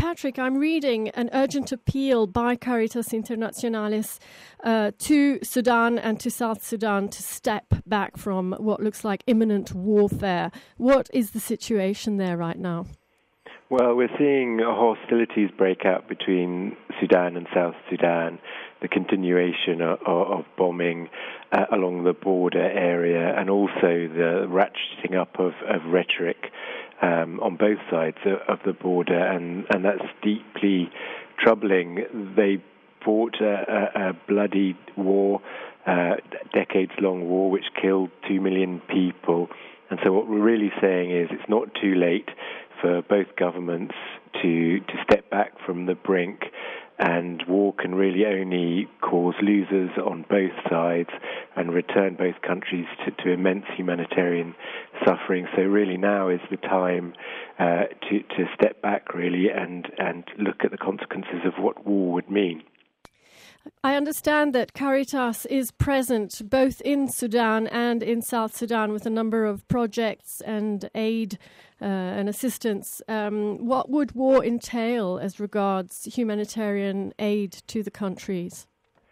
Patrick, I'm reading an urgent appeal by Caritas Internationalis to Sudan and to South Sudan to step back from what looks like imminent warfare. What is the situation there right now? Well, we're seeing hostilities break out between Sudan and South Sudan, the continuation of bombing along the border area, and also the ratcheting up of rhetoric on both sides of the border, and that's deeply troubling. They fought a bloody war, decades-long war, which killed 2 million people. And so what we're really saying is it's not too late for both governments to step back from the brink, and war can really only cause losers on both sides and return both countries to immense humanitarian suffering. So really now is the time to step back really and look at the consequences of what war would mean. I understand that Caritas is present both in Sudan and in South Sudan with a number of projects and aid and assistance. What would war entail as regards humanitarian aid to the countries?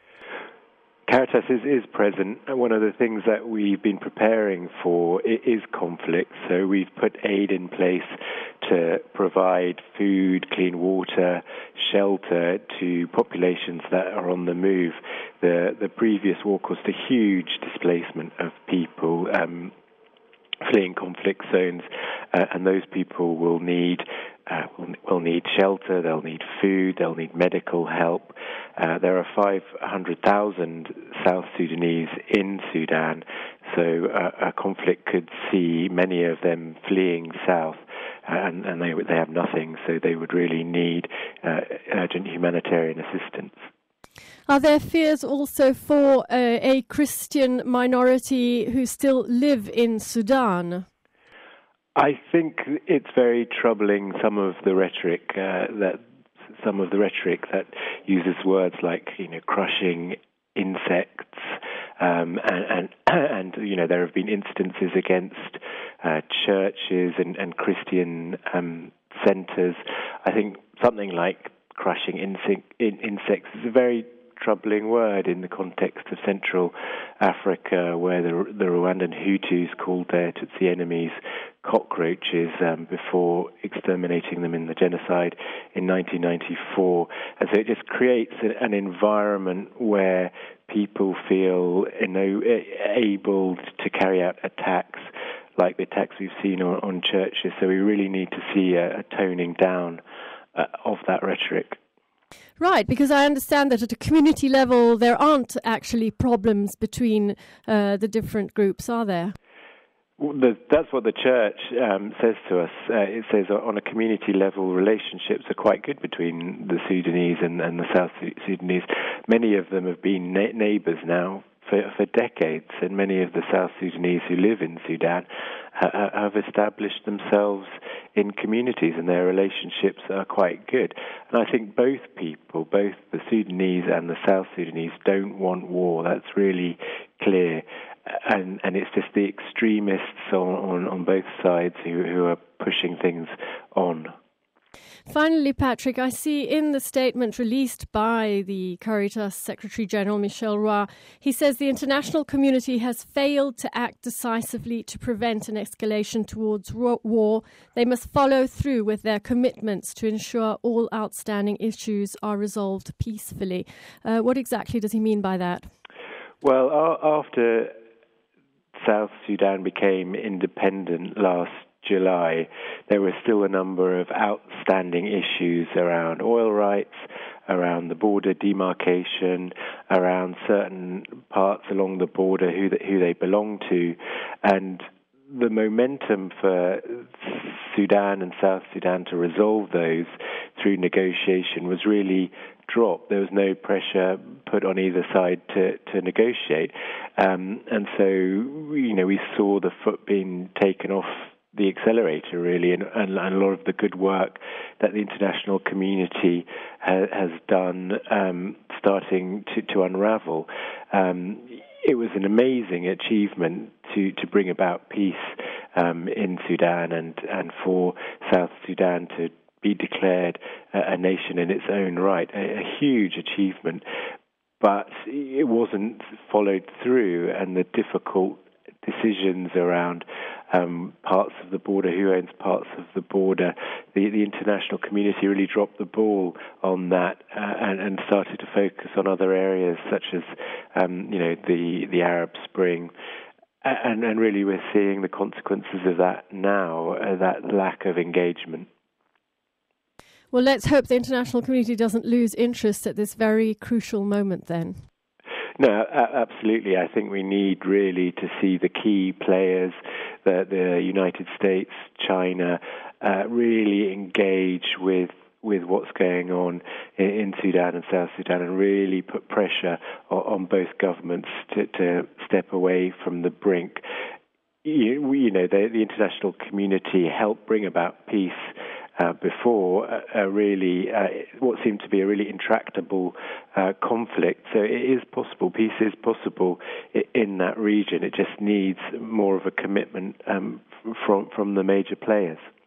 Caritas is present. One of the things that we've been preparing for is conflict. So we've put aid in place to provide food, clean water, shelter to populations that are on the move. The previous war caused a huge displacement of people fleeing conflict zones, and those people will need shelter, they'll need food, they'll need medical help. There are 500,000 South Sudanese in Sudan, so a conflict could see many of them fleeing south, and they have nothing, so they would really need urgent humanitarian assistance. Are there fears also for a Christian minority who still live in Sudan? I think it's very troubling, some of the rhetoric that uses words like crushing insects, and there have been instances against churches and Christian centres. I think something like crushing insects is a very troubling word in the context of Central Africa, where the Rwandan Hutus called their Tutsi enemies cockroaches before exterminating them in the genocide in 1994. And so it just creates an environment where people feel able to carry out attacks like the attacks we've seen on churches. So we really need to see a toning down of that rhetoric. Right, because I understand that at a community level there aren't actually problems between the different groups, are there? That's what the church says to us. It says on a community level relationships are quite good between the Sudanese and the South Sudanese. Many of them have been neighbours now for decades, and many of the South Sudanese who live in Sudan have established themselves in communities, and their relationships are quite good. And I think both people, both the Sudanese and the South Sudanese, don't want war. That's really clear. And it's just the extremists on both sides who are pushing things on. Finally, Patrick, I see in the statement released by the Caritas Secretary-General Michel Roy, he says the international community has failed to act decisively to prevent an escalation towards war. They must follow through with their commitments to ensure all outstanding issues are resolved peacefully. What exactly does he mean by that? Well, after South Sudan became independent last July, there were still a number of outstanding issues around oil rights, around the border demarcation, around certain parts along the border who they belong to, and the momentum for Sudan and South Sudan to resolve those through negotiation was really dropped. There was no pressure put on either side to negotiate, and so we saw the foot being taken off the accelerator, really, and a lot of the good work that the international community has done starting to unravel. It was an amazing achievement to bring about peace in Sudan and for South Sudan to be declared a nation in its own right, a huge achievement. But it wasn't followed through, and the difficult decisions around parts of the border, who owns parts of the border, the international community really dropped the ball on that and started to focus on other areas such as, the Arab Spring. And really we're seeing the consequences of that now, that lack of engagement. Well, let's hope the international community doesn't lose interest at this very crucial moment then. No, absolutely. I think we need really to see the key players, the United States, China, really engage with what's going on in Sudan and South Sudan, and really put pressure on both governments to step away from the brink. The international community helped bring about peace before what seemed to be a really intractable conflict. So it is possible, peace is possible in that region. It just needs more of a commitment from the major players.